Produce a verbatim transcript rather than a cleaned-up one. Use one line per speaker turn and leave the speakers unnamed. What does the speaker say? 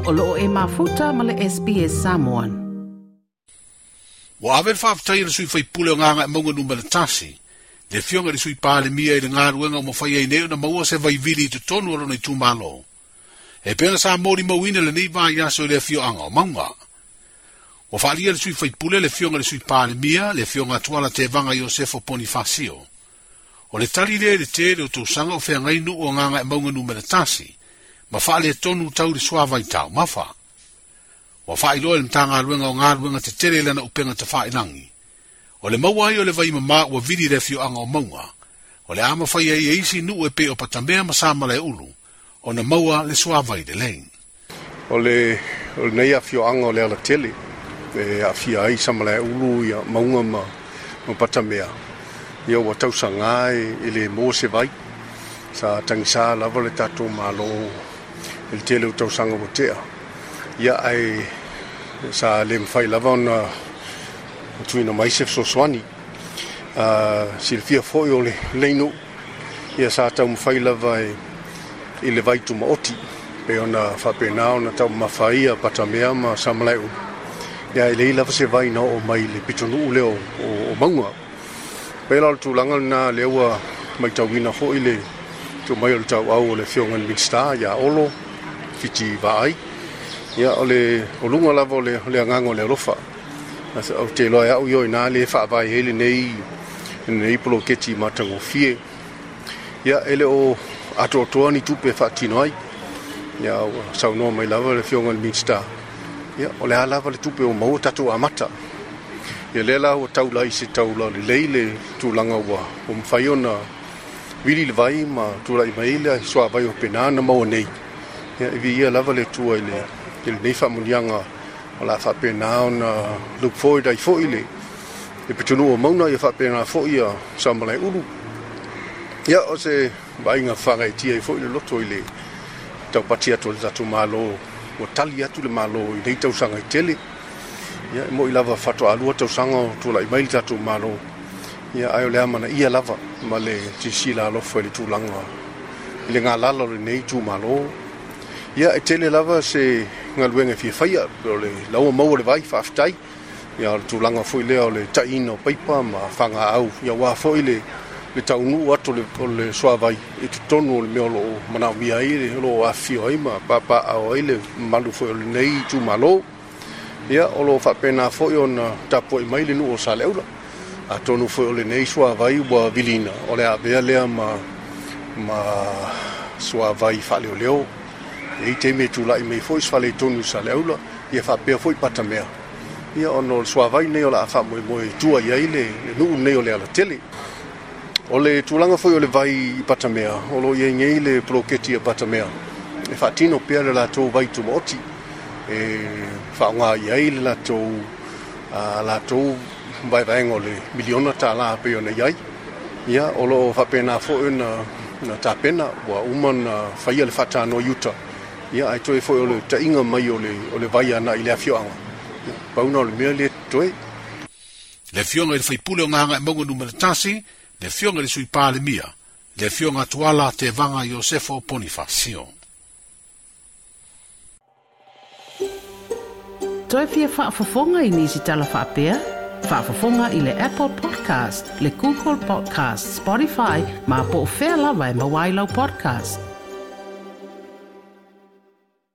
O loo e mafuta ma le S B S Samoan.
Wa aven whaafatai na sui whai pule o nganga e maunga numera tasi. Le fionga le sui pāle mia i le ngā ruenga o mawhai ai neo na maua se vai vili tu tonu alo nei tūmalo. E pēna sa mōri mauina le nei vai aso le fio anga o maunga. Wa whaalia le sui whai pule le fionga le sui pāle mia, le fionga tuala te vanga Iosefo Ponifasio. O le tali le le te le o tō sanga o whea ngai nu o nganga e maunga numera tasi. Ma wha le tonu tau le suava i tau, ma wha. Wa wha ilo le mtanga ruenga o ngā ruenga te tere lana upenga te wha ilangi. O le maua i o le vai mama ua vidi refio anga o maunga. O le ama whai ai eisi nu e pe o patamea masama le ulu. O na maua le suava i le lein.
O le, o le nei a fio anga o le ala tele. E a fia ai sama le ulu i a maunga ma, ma patamea. Ia ua tausa ngai i le mō se vai. Sa tangisa lava le tatou malo il tele o tausanga o tea. Ia ai sa le mwhai lava ona tuina maisef so swani. Uh, Silvia foi o le leino. Ia sa tau mwhai lava e i le vaitu maoti. Pe ona whapena ona tau mawhaia patamea ma samaleu. Ia i le lava se vai na o mai le pitonu ule o, o, o maunga. Pe la tūlanga na leua mai tau wina foi le tu mai o tau au o le fiongan Minsta ia olo fiti vai ia o le o lunga lava o le le angango le rofa o te loa au yo ina le fa vai hele nei nei polo keti matango fie ia ele o ato toani tupe fa tinoi ia sau no mai lava le fiongan Minsta ia o le lava le tupe o mau tatu amata ia le la o tau lai se tau la le leile tu langa wa o mfaiona vili le vai ma tura i maile soa vai o pena na mau nei ia vi ia lava le tua ile il nei fa munianga ala fa pena na look forward ai fo ile e petunu o mauna ia fa pena fo ia sambalai ulu ia o se vai nga fa ngai tia fo ile loto ile tau patia to zatu malo o tali atu le malo i nei tau sanga i tele ia mo i lava fato alu tau sanga tu la i maile zatu malo ia ai le amana ia lava ma le tisila lo foi le tulanga le ngalalo le nei tu malo ia e tele lava se ngaluenga fi faia le lawa mau le vai faftai ia le tulanga foi le le taino paipa ma fanga au ia wa foi le le taunu atu le le soavai e tonu le meolo mana mi ai lo afio ai ma papa au ile malu foi le nei tu malo ia o lo fa pena foi ona tapo i mai le nu o saleula a tonu foi o le nei sua vai ua vilina o le avea lea ma ma sua vai fale o leo e te me tu lai me foi fale tonu sa leula ia fa pe foi patamea ia ono sua vai nei o la fa mo mo tua ia ile nu nei o le ala tele o le tulanga foi o le vai patamea o lo ia ngei le proketi patamea e fa tino pe la to vai tu moti e fa nga ia ile la to a la to vai vai ngole miliona tala pe ona yai ia o lo fa pena fo na na tapena wa umana faia le fata no yuta ia ai toi fo o le tainga mai o le o le vai ana ile afioanga pa uno le mele toi
le fionga le fai pule o nganga e maunga numera tasi le fionga le sui pāle mia le fionga tuala te vanga Iosefo Ponifasio
Toi fia whaafafonga i nisi tala whaapea? Whaafafonga i le Apple Podcast, le Google Podcast, Spotify, ma po whea lawa e mawailau podcast.